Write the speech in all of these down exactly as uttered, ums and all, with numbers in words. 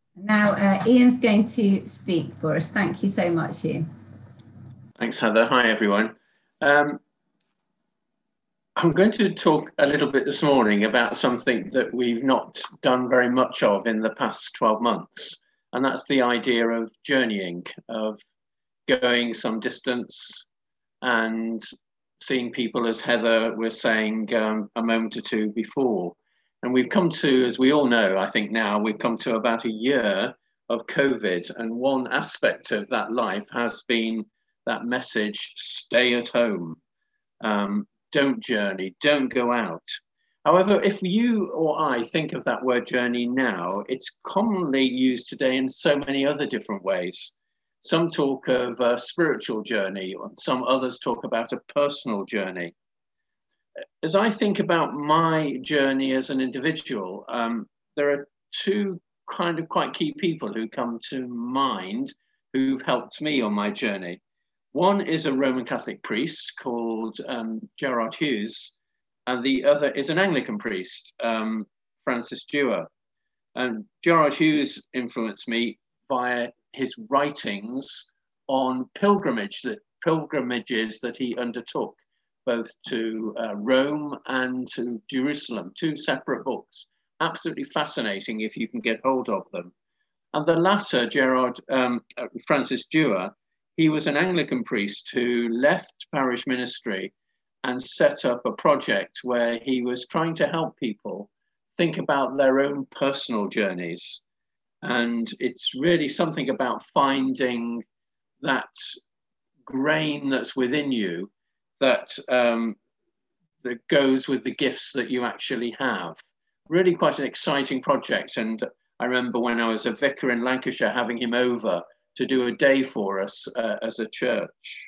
Now, uh, Ian's going to speak for us. Thank you so much, Ian. Thanks, Heather. Hi, everyone. Um, I'm going to talk a little bit this morning about something that we've not done very much of in the past twelve months, and that's the idea of journeying, of going some distance and seeing people, as Heather was saying um, a moment or two before. And we've come to, as we all know, I think now, we've come to about a year of COVID, and one aspect of that life has been that message, stay at home. Um, don't journey, don't go out. However, if you or I think of that word journey now, it's commonly used today in so many other different ways. Some talk of a spiritual journey, and some others talk about a personal journey. As I think about my journey as an individual, um, there are two kind of quite key people who come to mind who've helped me on my journey. One is a Roman Catholic priest called um, Gerard Hughes, and the other is an Anglican priest, um, Francis Dewar. And Gerard Hughes influenced me via his writings on pilgrimage that, pilgrimages that he undertook, both to uh, Rome and to Jerusalem, two separate books. Absolutely fascinating if you can get hold of them. And the latter, Gerard um, Francis Dewar, he was an Anglican priest who left parish ministry and set up a project where he was trying to help people think about their own personal journeys. And it's really something about finding that grain that's within you that, um, that goes with the gifts that you actually have. Really quite an exciting project. And I remember when I was a vicar in Lancashire having him over to do a day for us uh, as a church.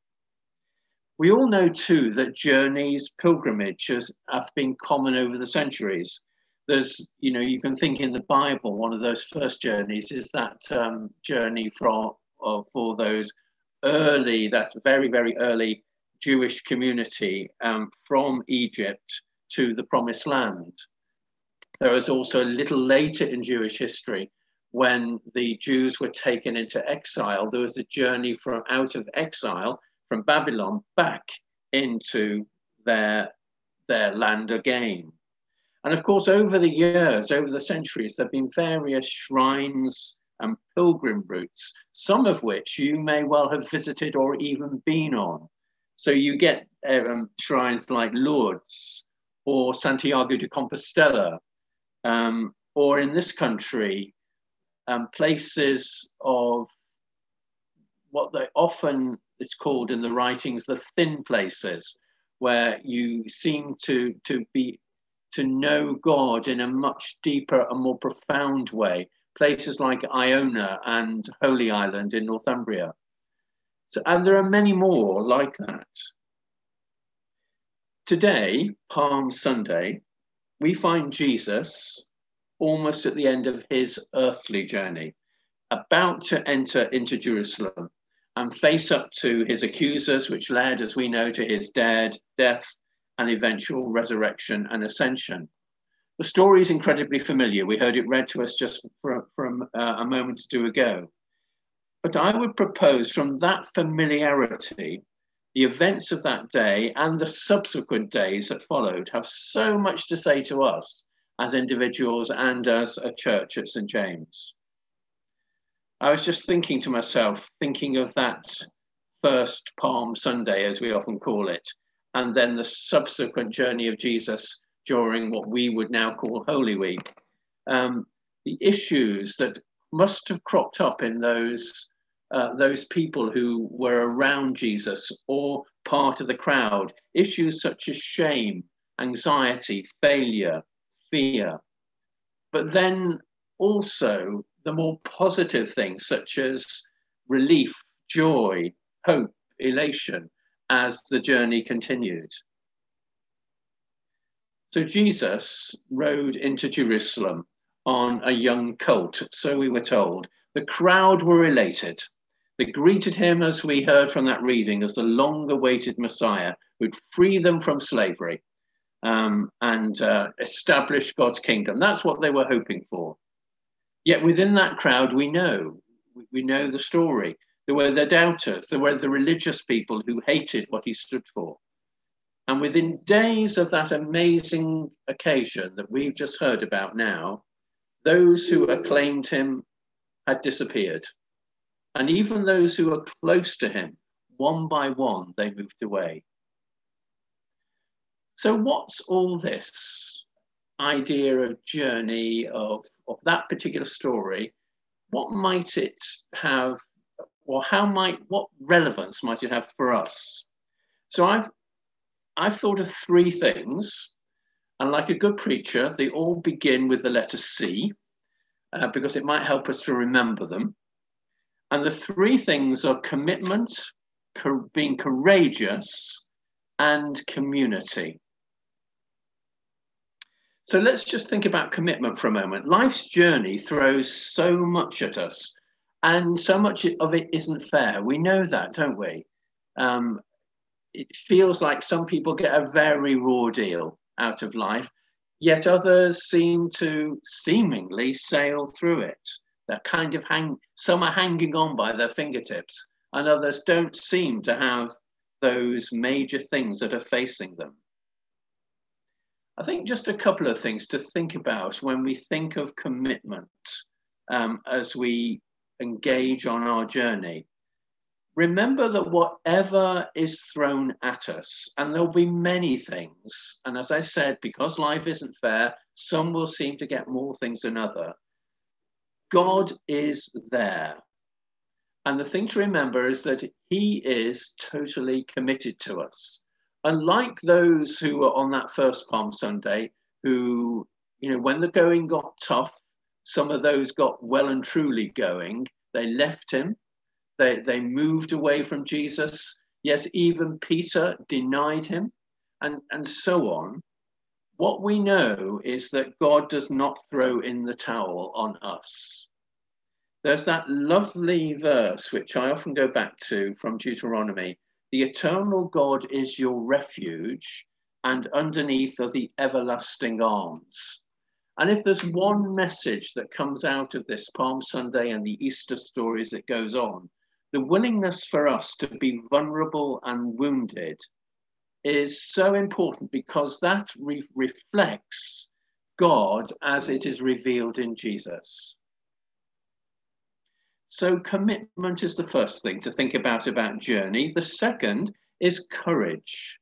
We all know too that journeys, pilgrimages have been common over the centuries. There's, you know, you can think in the Bible, one of those first journeys is that um, journey from, uh, for those early, that very, very early Jewish community um, from Egypt to the Promised Land. There was also a little later in Jewish history when the Jews were taken into exile. There was a journey from out of exile from Babylon back into their, their land again. And of course, over the years, over the centuries, there have been various shrines and pilgrim routes, some of which you may well have visited or even been on. So you get um, shrines like Lourdes or Santiago de Compostela, um, or in this country, um, places of what they often is called in the writings the thin places, where you seem to, to be to know God in a much deeper and more profound way. Places like Iona and Holy Island in Northumbria. So, and there are many more like that. Today, Palm Sunday, we find Jesus almost at the end of his earthly journey, about to enter into Jerusalem and face up to his accusers, which led, as we know, to his dead, death and eventual resurrection and ascension. The story is incredibly familiar. We heard it read to us just from, from uh, a moment or two ago. But I would propose from that familiarity, the events of that day and the subsequent days that followed have so much to say to us as individuals and as a church at Saint James. I was just thinking to myself, thinking of that first Palm Sunday, as we often call it, and then the subsequent journey of Jesus during what we would now call Holy Week. Um, the issues that must have cropped up in those, uh, those people who were around Jesus or part of the crowd, issues such as shame, anxiety, failure, fear, but then also the more positive things such as relief, joy, hope, elation as the journey continued. So Jesus rode into Jerusalem on a young colt, so we were told. The crowd were elated. They greeted him, as we heard from that reading, as the long-awaited Messiah who'd free them from slavery um, and uh, establish God's kingdom. That's what they were hoping for. Yet within that crowd, we know, we know the story. There were the doubters, there were the religious people who hated what he stood for. And within days of that amazing occasion that we've just heard about now, those who acclaimed him had disappeared. And even those who were close to him, one by one, they moved away. So what's all this idea of journey, of, of that particular story? What might it have, or how might, what relevance might it have for us? So I've, I've thought of three things, and like a good preacher, they all begin with the letter C, uh, because it might help us to remember them. And the three things are commitment, co- being courageous, and community. So let's just think about commitment for a moment. Life's journey throws so much at us, and so much of it isn't fair. We know that, don't we? Um, it feels like some people get a very raw deal out of life, yet others seem to seemingly sail through it. They're kind of hang, some are hanging on by their fingertips, and others don't seem to have those major things that are facing them. I think just a couple of things to think about when we think of commitment um, as we engage on our journey. Remember that whatever is thrown at us, and there'll be many things, and as I said, because life isn't fair, some will seem to get more things than others. God is there. And the thing to remember is that he is totally committed to us. Unlike those who were on that first Palm Sunday, who, you know, when the going got tough, some of those got well and truly going. They left him. They, they moved away from Jesus. Yes, even Peter denied him, and, and so on. What we know is that God does not throw in the towel on us. There's that lovely verse, which I often go back to from Deuteronomy. The eternal God is your refuge, and underneath are the everlasting arms. And if there's one message that comes out of this Palm Sunday and the Easter stories that goes on, the willingness for us to be vulnerable and wounded is so important, because that re- reflects God as it is revealed in Jesus. So commitment is the first thing to think about about journey. The second is courage.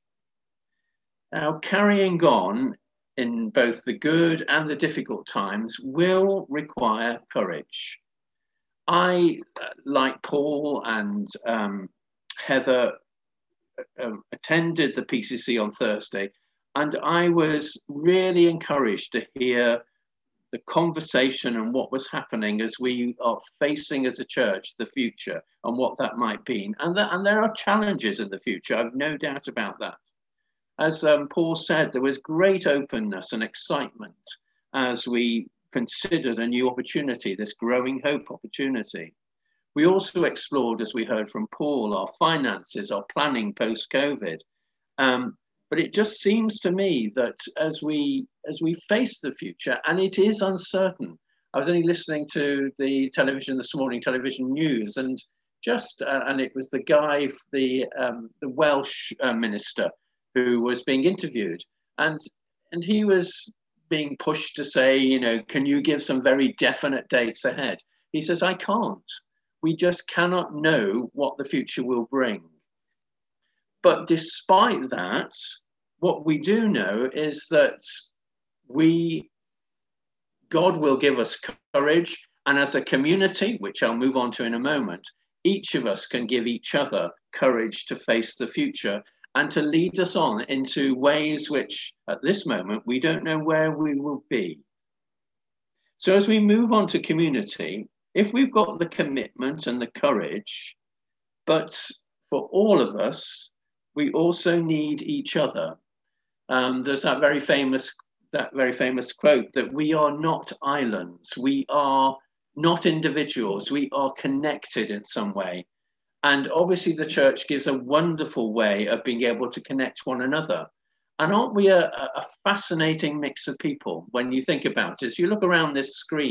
Now, carrying on in both the good and the difficult times will require courage. I, like Paul and um, Heather, um, attended the P C C on Thursday, and I was really encouraged to hear the conversation and what was happening as we are facing as a church the future and what that might be. And, that, and there are challenges in the future, I've no doubt about that. As um, Paul said, there was great openness and excitement as we considered a new opportunity, this growing hope opportunity. We also explored, as we heard from Paul, our finances, our planning post-COVID. Um, But it just seems to me that as we as we face the future, and it is uncertain. I was only listening to the television this morning, television news, and just uh, and it was the guy, the um, the Welsh uh, minister, who was being interviewed, and and he was being pushed to say, you know, can you give some very definite dates ahead? He says, I can't. We just cannot know what the future will bring. But despite that, what we do know is that we, God will give us courage. And as a community, which I'll move on to in a moment, each of us can give each other courage to face the future and to lead us on into ways which at this moment, we don't know where we will be. So as we move on to community, if we've got the commitment and the courage, but for all of us, we also need each other. Um, there's that very famous, that very famous quote that we are not islands. We are not individuals. We are connected in some way. And obviously the church gives a wonderful way of being able to connect one another. And aren't we a, a fascinating mix of people when you think about it? As you look around this screen,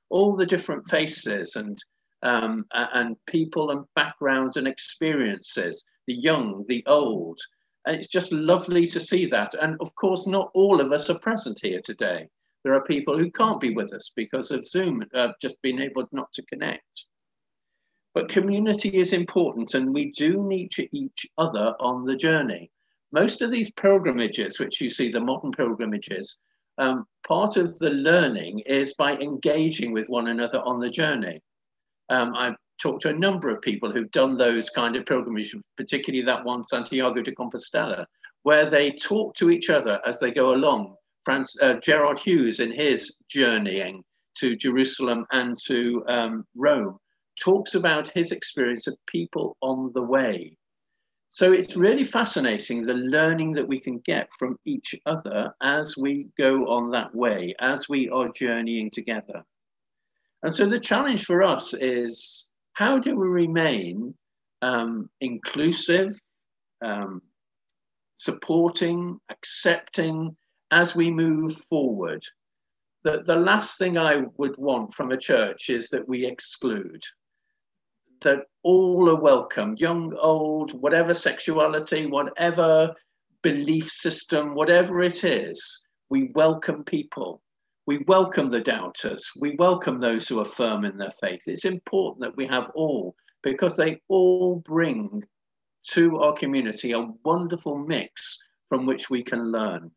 all the different faces and, um, and people and backgrounds and experiences, the young, the old. And it's just lovely to see that. And of course, not all of us are present here today. There are people who can't be with us because of Zoom, uh, just being able not to connect. But community is important, and we do need each other on the journey. Most of these pilgrimages, which you see, the modern pilgrimages, um, part of the learning is by engaging with one another on the journey. Um, I've talked to a number of people who've done those kind of pilgrimages, particularly that one, Santiago de Compostela, where they talk to each other as they go along. Franz, uh, Gerard Hughes, in his journeying to Jerusalem and to um, Rome, talks about his experience of people on the way. So it's really fascinating, the learning that we can get from each other as we go on that way, as we are journeying together. And so the challenge for us is, how do we remain um, inclusive, um, supporting, accepting as we move forward? The, the last thing I would want from a church is that we exclude, that all are welcome, young, old, whatever sexuality, whatever belief system, whatever it is, we welcome people. We welcome the doubters. We welcome those who are firm in their faith. It's important that we have all, because they all bring to our community a wonderful mix from which we can learn.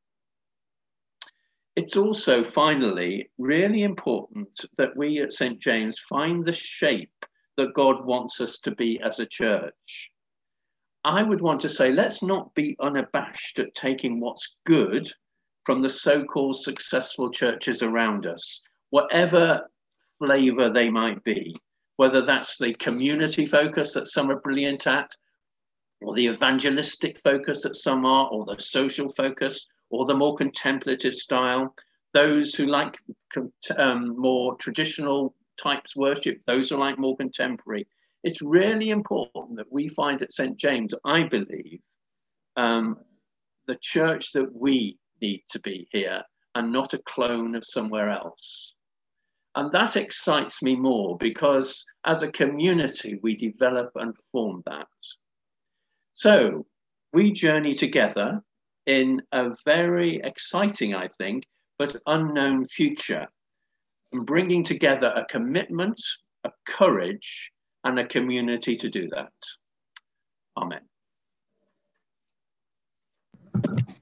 It's also, finally, really important that we at Saint James find the shape that God wants us to be as a church. I would want to say, let's not be unabashed at taking what's good from the so-called successful churches around us, whatever flavor they might be, whether that's the community focus that some are brilliant at, or the evangelistic focus that some are, or the social focus, or the more contemplative style. Those who like um, more traditional types worship, those who like more contemporary. It's really important that we find at Saint James, I believe, um, the church that we need to be here and not a clone of somewhere else. And that excites me more, because as a community, we develop and form that. So we journey together in a very exciting, I think, but unknown future, and bringing together a commitment, a courage, and a community to do that. Amen.